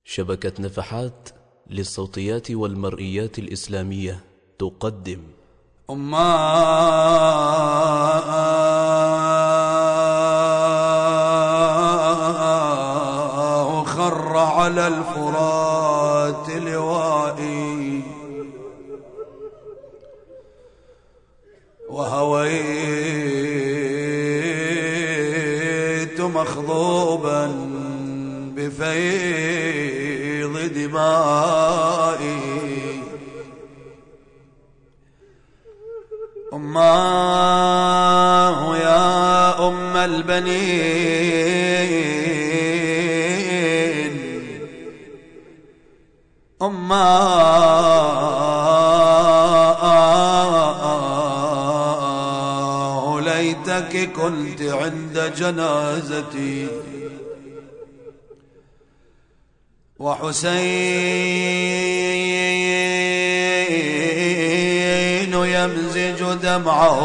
شبكة نفحات للصوتيات والمرئيات الإسلامية تقدم خر على الفرات لوائي وهويت مخضوبا بفيض دمائي. أماه يا أم البنين، أماه ليتك كنت عند جنازتي وحسين يمزج دمعه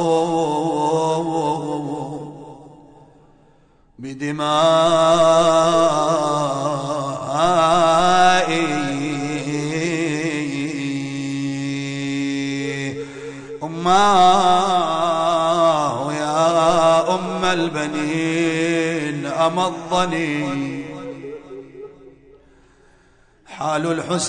بدمائي. أماه يا أم البنين، أمضني حال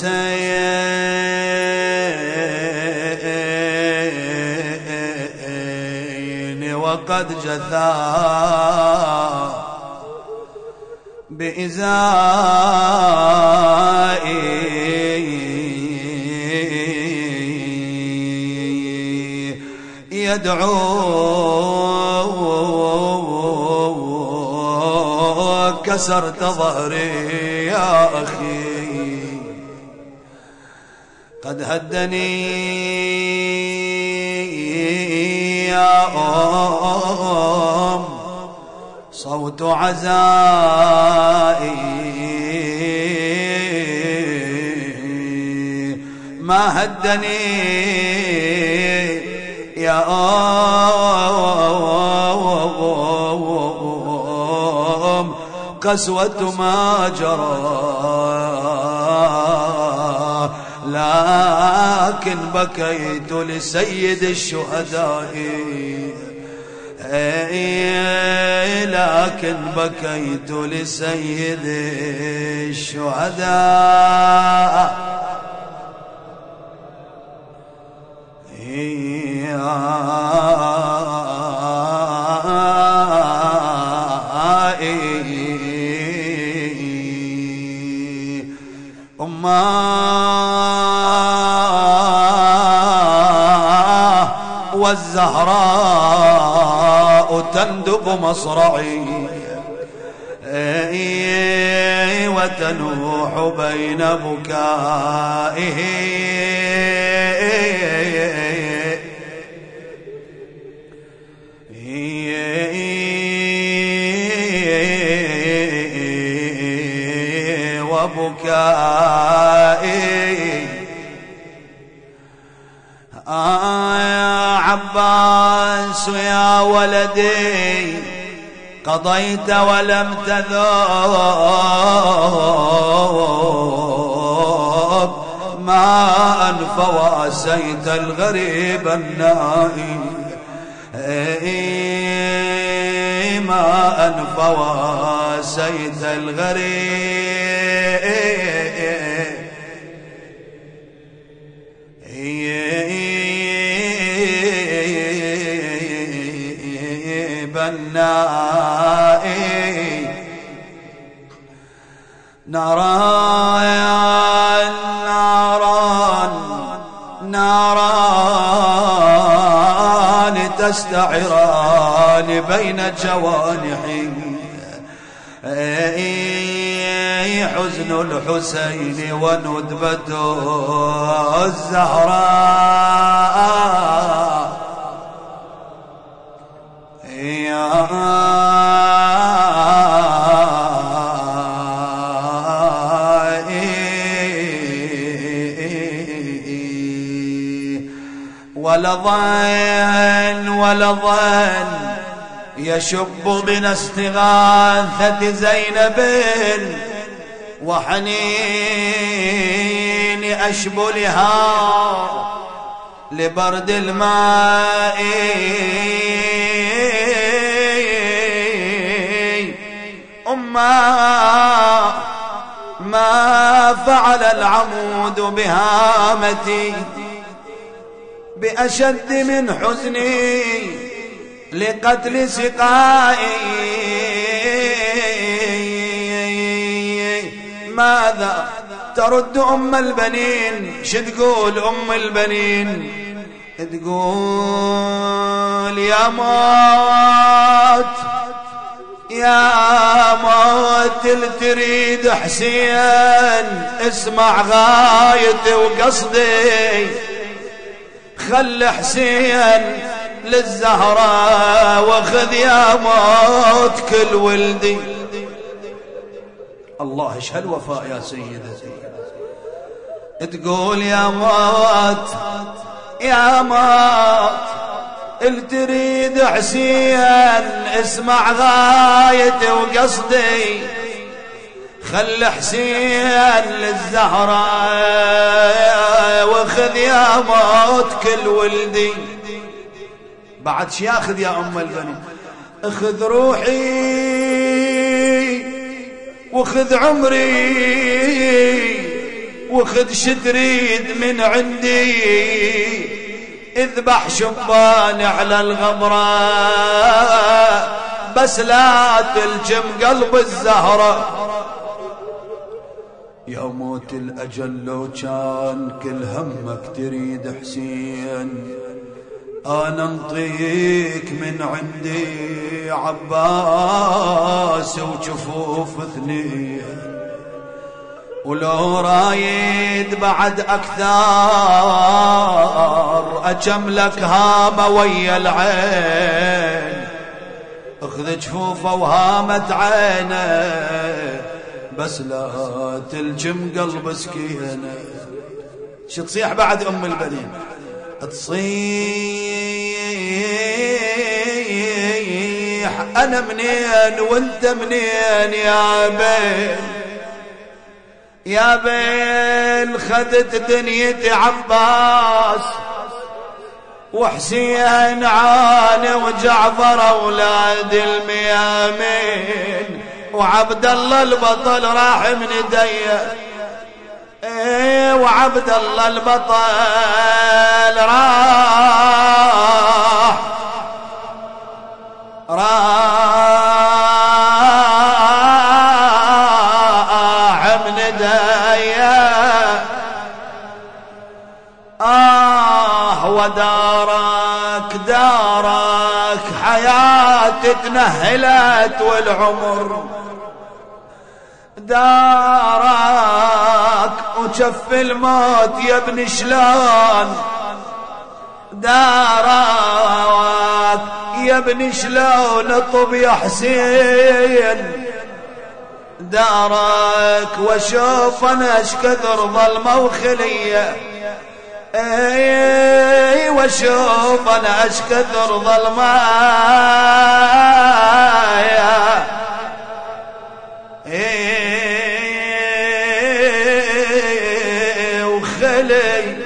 الحسين وقد جثى بإزائي. يدعو كسرت ظهري يا أخي، قد هدني يا أم صوت عزائي. ما هدني يا أم قسوة ما جرى، لكن بكيت لسيد الشهداء، لكن بكيت لسيد الشهداء. والزهراء تندب مصرعي وتنوح بين بكائه. وبكائي يا عباس يا ولدي، قضيت ولم تذوب ماء فواسيت الغريب النائي، ماء فواسيت الغريب النائي. ناران ناران ناران تستعران بين جوانحي، حزن الحسين وندبة الزهراء. ولظن يشب من استغاثة زينب وحنيني أشبلها لبرد الماء ما فعل العمود بهامتي بأشد من حزني لقتل سقائي. ماذا ترد أم البنين؟ شتقول أم البنين؟ تقول يا موت يا موت تريد حسين، اسمع غايتي وقصدي، خل حسين للزهرة واخذ يا موت كل ولدي. الله ايش هالوفاء يا سيدتي. تقول يا موت يا موت تريد حسين، اسمع غايتي وقصدي، خل حسين للزهرة واخذ يا موت كل ولدي. بعد شي ياخذ يا ام البنين؟ اخذ روحي واخذ عمري واخذ شتريد من عندي، اذبح شبان على الغمرة بس لا تلجم قلب الزهرة. يا موت الأجل لو كان كل همك تريد حسين، أنا انطيك من عندي عباس وجفوف اثنين، ولو رايد بعد أكثر أجملك هامة ويا العين، اخذ جفوفه وهامة عينه بس لا تلجم قلب سكينه. شو تصيح بعد أم البنين؟ تصيح أنا منين وانت منين يا بين، يا بين خذت دنيتي عباس وحسين عاني وجعفر أولاد الميامين، وعبد الله البطل راح من ايديا، وعبد الله البطل راح من ايديا. ودارك دارك حياتي تنهلت والعمر دارك وجف الموت يا ابن شلون، دارك يا ابن شلون اطب يا حسين، دارك واشوف انا اش كثر ظلمه وخليه، اي واشوف انا اش كثر ظلمه وخلي.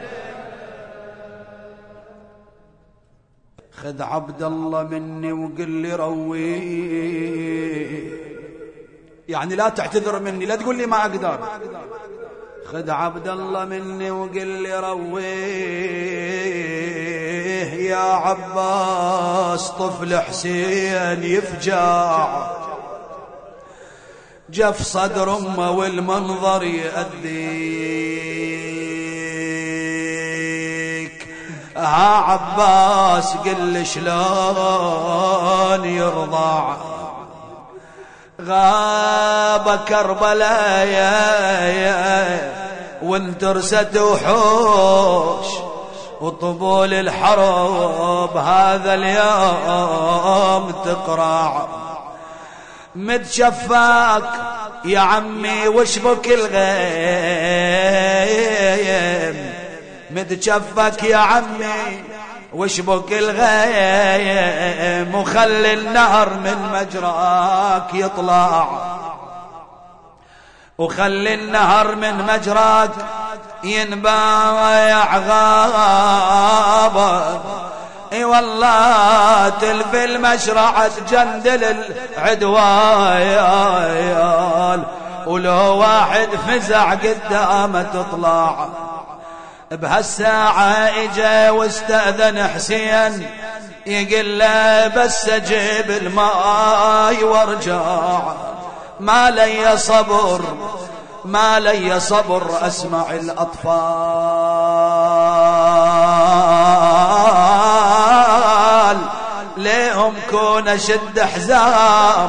خذ عبد الله مني وقل لي رويه، يعني لا تعتذر مني، لا تقول لي ما اقدر. خذ عبد الله مني وقل لي رويه يا عباس، طفل حسين يفجع جف صدر امه والمنظر يأذيك. ها عباس قل شلون يرضع، غاب كربلاء وانترست وحوش وطبول الحرب هذا اليوم تقرع. متشفاك يا عمي واشبك الغيم، متشفك يا عمي واشبك الغيم، وخلي النهر من مجراك يطلع. وخلي النهر من مجراك ينبايع غابة. اي والله تلفي المشرعة جندل العدوان، ولو واحد فزع قدامه تطلع. بهالساعة اجا واستأذن حسين يقول له بس اجيب الماء وارجع. ما لي صبر ما لي صبر اسمع الاطفال ليهم كون اشد حزام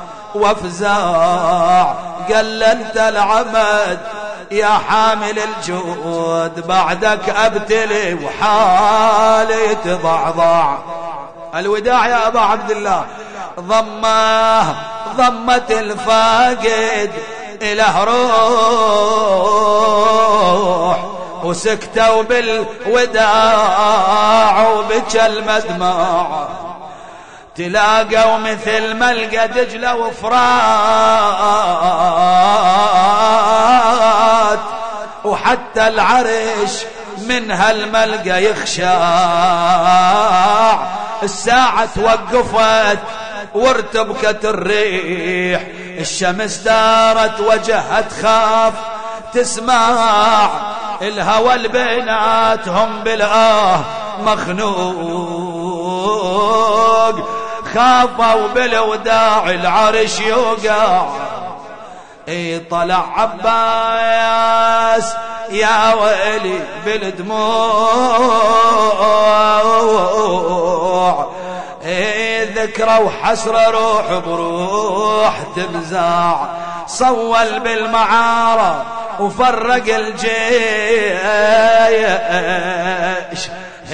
وافزاع. قال انت العمد يا حامل الجود، بعدك ابتلي وحالي تضعضع. الوداع يا ابا عبد الله. ضمت الفاقد إله روح، وسكتوا بالوداع وبكى المدمع. تلاقوا مثل ملقى دجلة وفرات، وحتى العرش من هالملقى يخشع. الساعة توقفت وارتبكت الريح، الشمس دارت وجهها تخاف تسمع. الهوى البيناتهم بالآه مخنوق، خافوا بالوداع العرش يوقع. اي طلع عباس يا ويلي بالدموع، ذكرى وحسرة روح بروح تنزع. صول بالمعارة وفرق الجيش،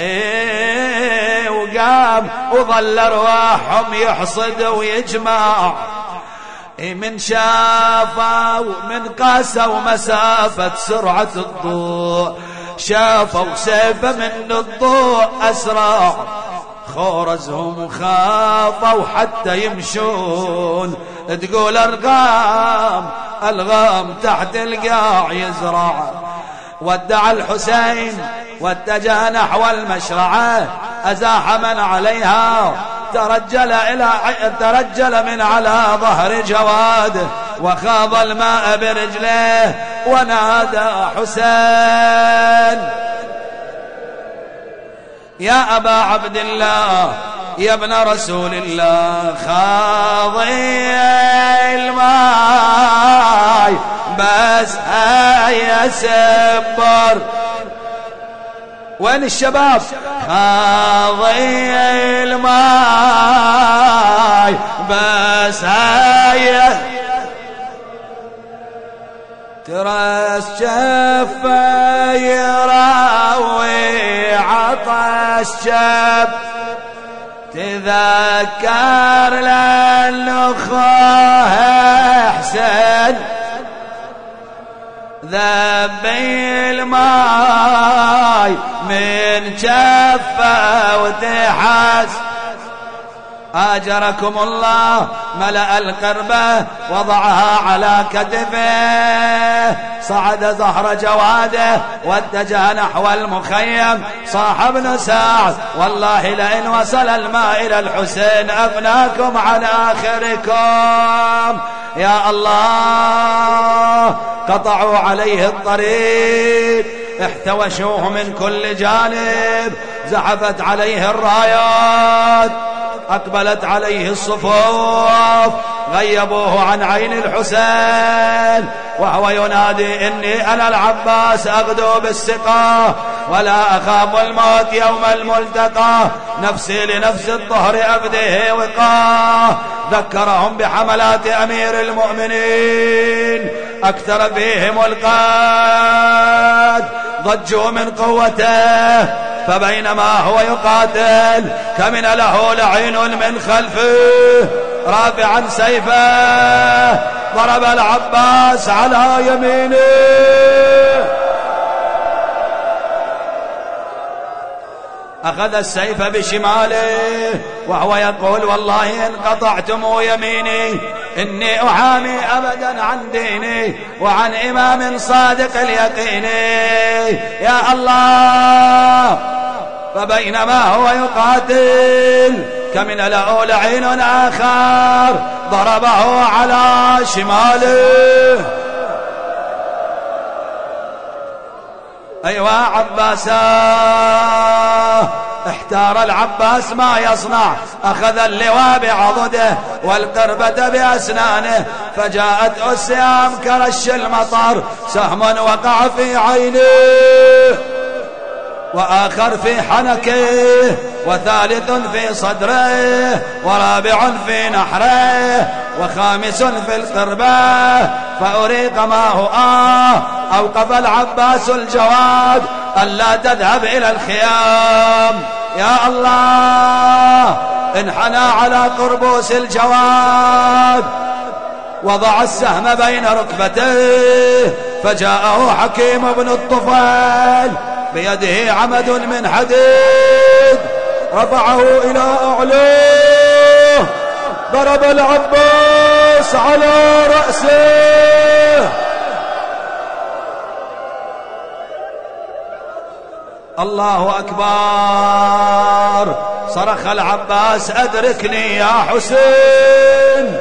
وقام وظل ارواحهم يحصد ويجمع. من شافوا من قاسوا مسافة سرعة الضوء، شافوا سيفه من الضوء أسرع. خورزهم خافوا حتى يمشون، تقول الغام تحت القاع يزرع. ودع الحسين واتجه نحو المشرعة، أزاح من عليها ترجل من على ظهر جواده، وخاض الماء برجليه ونادى حسين يا أبا عبد الله يا ابن رسول الله. خاضي الماء بس هيا سبر. وين الشباب؟ خاضي الماء بس هيا ترى الشفة يراوي عطش شاب، تذكر للأخوة حسين ذبي الماي من جفة وتحس. آجركم الله ملأ القربة وضعها على كتفه، صعد ظهر جواده واتجه نحو المخيم. صاح ابن سعد والله لئن وصل الماء إلى الحسين أفناكم عن آخركم. يا الله قطعوا عليه الطريق، احتوشوه من كل جانب، زحفت عليه الرايات، أقبلت عليه الصفوف، غيبوه عن عين الحسين وهو ينادي إني أنا العباس أغدو بالسقا ولا أخاف الموت يوم الملتقى، نفسي لنفس الطهر أفديه وقاه. ذكرهم بحملات أمير المؤمنين أكثر فيهم القاد، ضجوا من قوته، فبينما هو يقاتل كمن له لعين من خلفه رافعا سيفه، ضرب العباس على يمينه، أخذ السيف بشماله وهو يقول والله إن قطعتم يميني إني أحامي أبدا عن ديني وعن إمام صادق اليقين يا الله. فبينما هو يقاتل كمن الأول عين آخر ضربه على شماله. أيوة عباسا، احتار العباس ما يصنع، أخذ اللواء بعضده والقربة بأسنانه، فجاءت السهام كرش المطر، سهم وقع في عينه وآخر في حنكه وثالث في صدره ورابع في نحره وخامس في القربة، فأريق ما هو أوقف العباس الجواد ألا تذهب إلى الخيام. يا الله، انحنى على قربوس الجواد وضع السهم بين ركبتيه، فجاءه حكيم بن الطفيل بيده عمد من حديد رفعه إلى أعلاه، ضرب العباس على رأسه. الله أكبر. صرخ العباس أدركني يا حسين.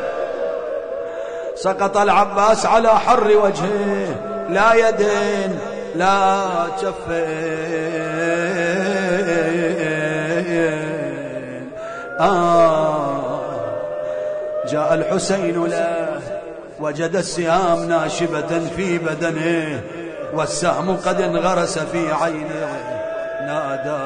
سقط العباس على حر وجهه، لا يدين لا كفين. جاء الحسين له وجد السهام ناشبة في بدنه والسهم قد انغرس في عينه، نادى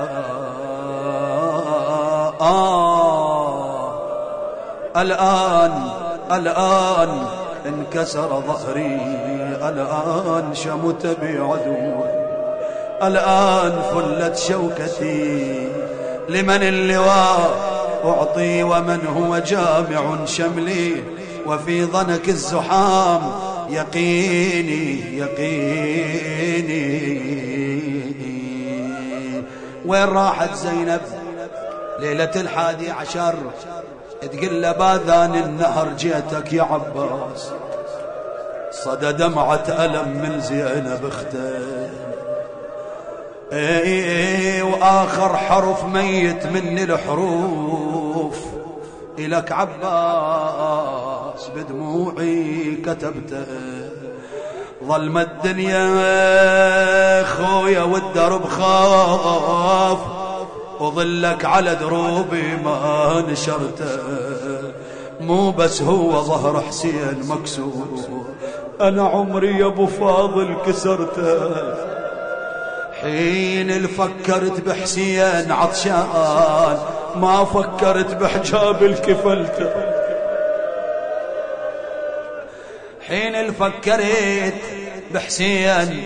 الآن انكسر ظهري، الآن شمت بعدو، الآن فلت شوكتي، لمن اللواء أعطي ومن هو جامع شملي، وفي ضنك الزحام يقيني وين راحت زينب ليلة 11 تقول له باذان النهر جيتك يا عباس، صدى دمعة ألم من زينب اخته، وآخر حرف ميت من الحروف إلك عباس بدموعي كتبته، ظلم الدنيا خويا والدرب خاف، وظلك على دروبي ما نشرته، مو بس هو ظهر حسين مكسور، أنا عمري يا أبو فاضل كسرته، حين اللي فكرت بحسين عطشان ما فكرت بحجاب الكفلته، حين اللي فكرت بحسين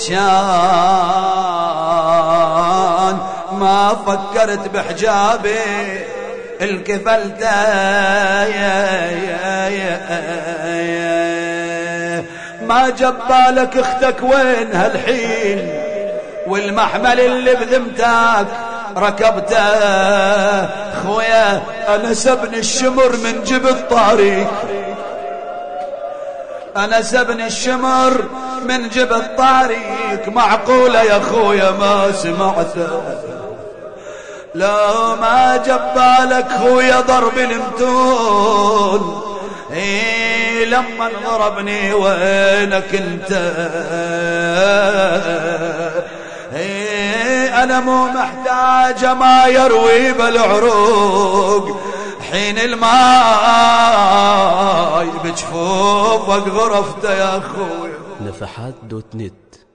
عطشان ما فكرت بحجابي الكفلته، ما جبالك اختك وين هالحين، والمحمل اللي بذمتك ركبته، خويا أنا سبن الشمر من جبل طارق، أنا سبن الشمر من جبل طارق، معقولة يا خويا ما سمعته، لا ما جبالك خويا ضرب المتون، لما ضربني وينك انت، أنا مو محتاجة ما يروي بالعروق، حين الماء بجفوفك غرفته يا أخوي. نفحات.net